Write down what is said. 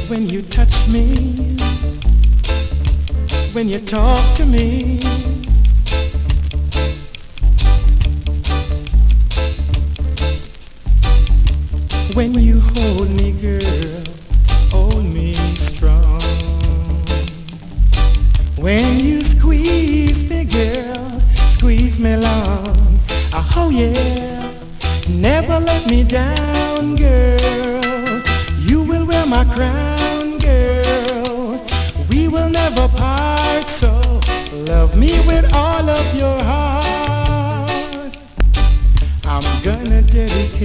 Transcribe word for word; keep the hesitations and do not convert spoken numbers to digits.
When you touch me, when you talk to me, when you hold me, girl, hold me strong. When you squeeze me, girl, squeeze me long. Oh yeah, never let me down, girl. You will wear my crown, girl. We will never part, so love me with all of your heart. I'm gonna dedicate